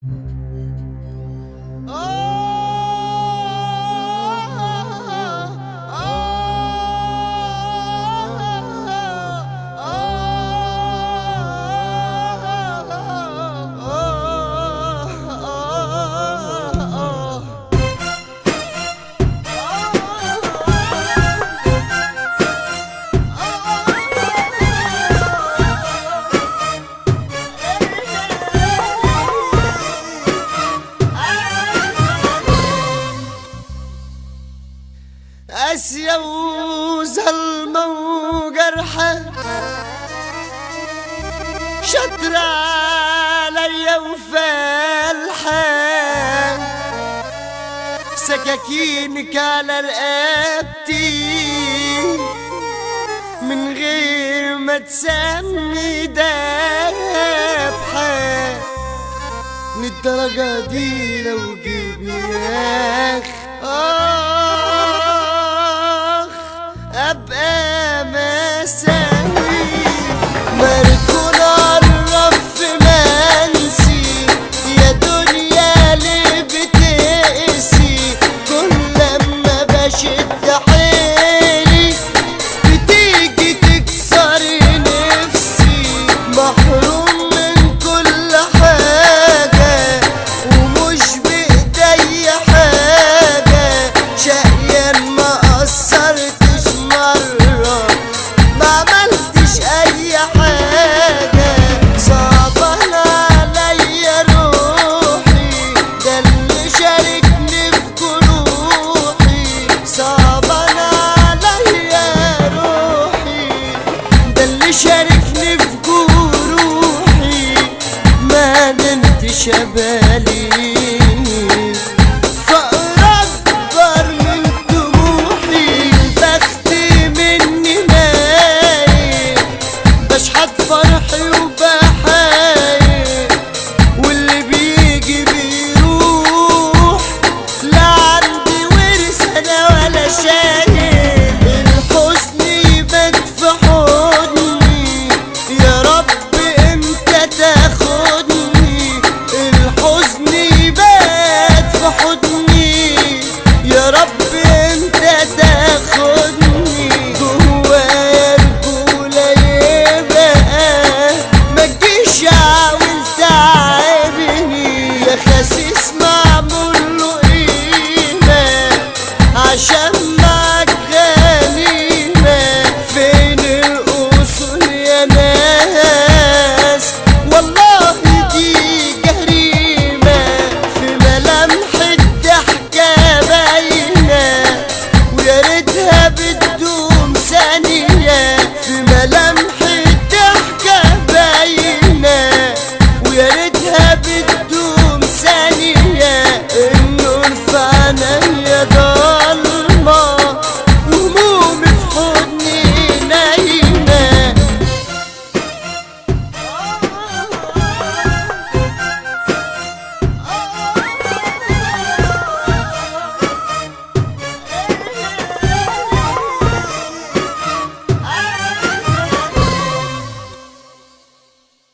قاسية وظلمة وجرحة شاطرة عليا وفالحة سكاكينك على رقبتي من غير ما تسمي دبحة للدرجة دي لو جيبي ابقى مساوي مركون عالرف منسي يا دنيا ليه بتقسي كل لما بشد حيلي بتيجي تكسر نفسي محروم من كل حاجة ومش بإيدي حاجة شقيان ما قصرت ما عملتش اي حاجة صعبان عليا روحي ده اللي شاركني في جروحي صعبان عليا روحي ده اللي شاركني في جروحي ما نمتش بالي